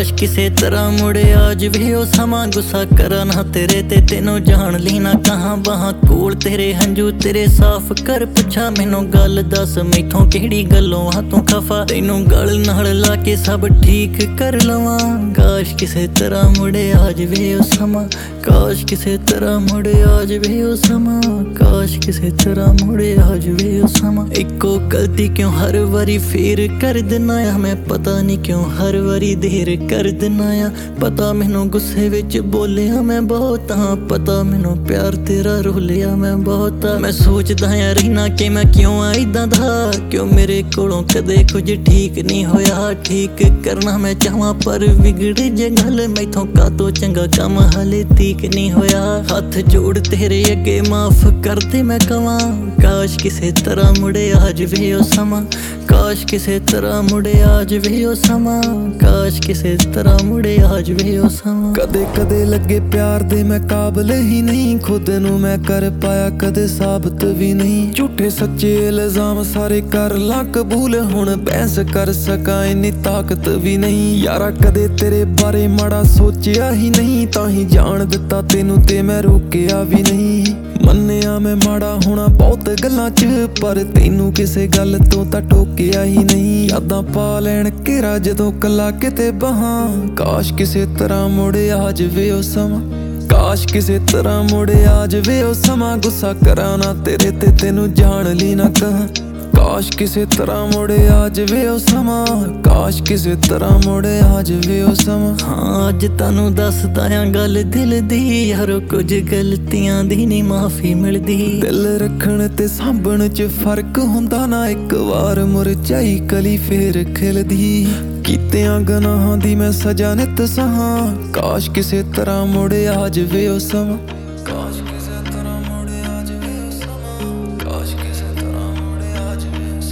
ਕਾਸ਼ ਕਿਸੇ ਤਰ੍ਹਾਂ ਮੁੜੇ ਆ ਜਾਵੇ ਉਹ ਸਮਾਂ, ਗੁੱਸਾ ਕਰਾਂ ਨਾ ਤੇਰੇ ਤੇ ਤੈਨੂੰ ਜਾਣ ਲਈ ਨਾ ਕਹਾਂ ਬਾਹਾਂ ਕੋਲ ਤੇਰੇ ਹੰਝੂ ਤੇਰੇ ਸਾਫ਼ ਕਰ ਪੁੱਛਾਂ ਮੈਨੂੰ ਗੱਲ ਦੱਸ ਮੈਥੋਂ ਕਿਹੜੀ ਗੱਲੋਂ ਆ ਤੂੰ ਖਫਾ, ਤੈਨੂੰ ਗਲ ਨਾਲ ਲਾ ਕੇ ਸਭ ਠੀਕ ਕਰ ਲਵਾਂ। ਕਾਸ਼ ਕਿਸੇ ਤਰ੍ਹਾਂ ਮੁੜੇ ਆ ਜਾਵੇ ਉਹ ਸਮਾਂ, ਕਾਸ਼ ਕਿਸੇ ਤਰ੍ਹਾਂ ਮੁੜੇ ਆ ਜਾਵੇ ਉਹ ਸਮਾਂ, ਕਾਸ਼ ਕਿਸੇ ਤਰ੍ਹਾਂ ਮੁੜੇ ਆ ਜਾਵੇ ਉਹ ਸਮਾਂ। ਇੱਕੋ ਗਲਤੀ ਕਿਉਂ ਹਰ ਵਾਰੀ ਫੇਰ ਕਰ ਦਿਨਾ ਆ ਮੈਂ, ਪਤਾ ਨਹੀਂ ਕਿਉਂ ਹਰ ਵਾਰੀ ਦੇਰ ਕਰ ਦਿਨਾ ਆ। ਪਤਾ ਮੈਨੂੰ ਗੁੱਸੇ ਵਿੱਚ ਬੋਲਿਆ ਮੈਂ ਬਹੁਤ ਹਾਂ, ਪਤਾ ਮੈਨੂੰ ਪਿਆਰ ਤੇਰਾ ਰੋਲਿਆ ਮੈਂ ਬਹੁਤ। ਮੈਂ ਸੋਚਦਾ ਆ ਰਹਿਣਾ ਕਿ ਮੈਂ ਕਿਉਂ ਆ ਏਦਾਂ ਦਾ, ਕਿਉਂ ਮੇਰੇ ਕੋਲੋਂ ਕਦੇ ਕੁਝ ਠੀਕ ਨਹੀਂ ਹੋਇਆ। ਠੀਕ ਕਰਨਾ ਮੈਂ ਚਾਹਾਂ ਪਰ ਵਿਗੜੇ ਜੇ ਗੱਲ ਮੈਥੋਂ, ਕਾਤੋਂ ਚੰਗਾ ਕੰਮ ਹਾਲੇ ਤੀਕ ਨਹੀਂ ਹੋਇਆ। ਹੱਥ ਜੋੜ ਤੇਰੇ ਅੱਗੇ ਮਾਫ ਕਰ ਦੇ ਮੈਂ ਕਵਾਂ, ਕਾਸ਼ ਕਿਸੇ ਤਰ੍ਹਾਂ ਮੁੜੇ ਆ ਜਾਵੇ ਉਹ ਸਮਾਂ, ਕਾਸ਼ ਕਿਸੇ ਤਰ੍ਹਾਂ ਮੁੜੇ ਆ ਜਾਵੇ ਉਹ ਸਮਾਂ, ਕਾਸ਼ ਕਿਸੇ ਤਰ੍ਹਾਂ ਮੁੜੇ ਆ ਜਾਵੇ ਉਹ ਸਮਾਂ। ਕਦੇ ਕਦੇ ਲੱਗੇ ਪਿਆਰ ਦੇ ਮੈਂ ਕਾਬਲ ਹੀ ਨਹੀਂ, ਖੁਦ ਨੂੰ ਮੈਂ ਕਰ ਪਾਇਆ ਕਦੇ ਸਾਬਤ ਵੀ ਨਹੀਂ। ਝੂਠੇ ਸੱਚੇ ਇਲਜ਼ਾਮ ਸਾਰੇ ਕਰ ਲਾਂ ਕਬੂਲ, ਹੁਣ ਬਹਿਸ ਕਰ ਸਕਾਂ ਇੰਨੀ ਤਾਕਤ ਵੀ ਨਹੀਂ। ਯਾਰਾ ਕਦੇ ਤੇਰੇ ਬਾਰੇ ਮਾੜਾ ਸੋਚਿਆ ਹੀ ਨਹੀਂ, ਤਾਂ ਹੀ ਜਾਣ ਦਿੱਤਾ ਤੈਨੂੰ ਤੇ ਮੈਂ ਰੋਕਿਆ ਵੀ ਨਹੀਂ। ਮੰਨਿਆ ਮੈਂ ਮਾੜਾ ਹੋਣਾ ਬਹੁਤ ਗੱਲਾਂ 'ਚ, ਪਰ ਤੈਨੂੰ ਕਿਸੇ ਗੱਲ ਤੋਂ ਤਾਂ ਟੋਕਿਆ ਹੀ ਨਹੀਂ। ਯਾਦਾਂ ਪਾ ਲੈਣ ਘੇਰਾ ਜਦੋਂ ਕੱਲਾ ਕਿਤੇ ਬਹਾਂ, ਕਾਸ਼ ਕਿਸੇ ਤਰ੍ਹਾਂ ਮੁੜੇ ਆ ਜਾਵੇ ਉਹ ਸਮਾਂ, ਕਾਸ਼ ਕਿਸੇ ਤਰ੍ਹਾਂ ਮੁੜੇ ਆ ਜਾਵੇ ਉਹ ਸਮਾਂ। ਗੁੱਸਾ ਕਰਾਂ ਨਾ ਤੇਰੇ ਤੇ ਤੈਨੂੰ ਜਾਣ ਲਈ ਨਾ ਕਹਾਂ, ਕਾਸ਼ ਕਿਸੇ ਤਰ੍ਹਾਂ ਮੁੜੇ ਆ ਜਾਵੇ ਉਹ ਸਮਾਂ, ਕਾਸ਼ ਕਿਸੇ ਤਰ੍ਹਾਂ ਮੁੜੇ ਆ ਜਾਵੇ ਉਹ ਸਮਾਂ। ਹਾਂ ਅੱਜ ਤੁਹਾਨੂੰ ਦੱਸਦਾ ਆ ਗੱਲ ਦਿਲ ਦੀ, ਯਾਰੋ ਕੁਝ ਗਲਤੀਆਂ ਦੀ ਨਹੀਂ ਮਾਫੀ ਮਿਲਦੀ। ਦਿਲ ਰੱਖਣ ਤੇ ਸਾਂਭਣ 'ਚ ਫਰਕ ਹੁੰਦਾ ਨਾ, ਇੱਕ ਵਾਰ ਮੁਰਝਾਈ ਕਲੀ ਫੇਰ ਖਿਲਦੀ। ਕੀਤਿਆਂ ਗੁਨਾਹਾਂ ਦੀ ਮੈਂ ਸਜ਼ਾ ਨਿੱਤ ਸਹਾਂ, ਕਾਸ਼ ਕਿਸੇ ਤਰ੍ਹਾਂ ਮੁੜੇ ਆ ਜਾਵੇ ਉਹ ਸਮਾਂ, ਕਾਸ਼ ਕਿਸੇ ਤਰ੍ਹਾਂ ਮੁੜੇ ਆ ਜਾਵੇ ਉਹ ਸਮਾਂ, ਕਾਸ਼ ਕਿਸੇ ਤਰ੍ਹਾਂ ਮੁੜੇ ਆ ਜਾਵੇ ਉਹ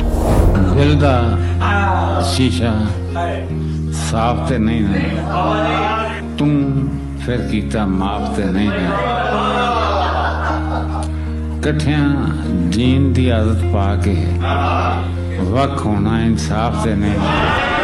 ਸਮਾਂ। ਦਿਲ ਦਾ ਸ਼ੀਸ਼ਾ ਸਾਫ਼ ਤੇ ਨਹੀਂ ਨਾ, ਤੂੰ ਫਿਰ ਕੀਤਾ ਮਾਫ ਤੇ ਨਹੀਂ ਨਾ। ਇਕੱਠਿਆਂ ਜੀਣ ਦੀ ਆਦਤ ਪਾ ਕੇ ਵੱਖ ਹੋਣਾ ਇਨਸਾਫ ਤੇ ਨਹੀਂ।